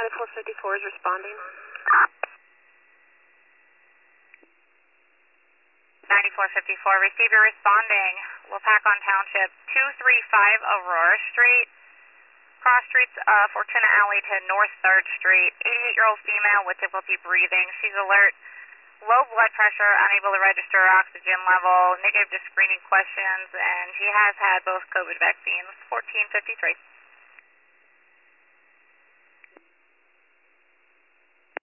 9454 is responding. 9454, receiver responding. Wapakon Township, 235 Aurora Street. Cross streets Fortuna Alley to North 3rd Street. 88-year-old female with difficulty breathing. She's alert. Low blood pressure, unable to register her oxygen level, negative to screening questions, and she has had both COVID vaccines. 1453.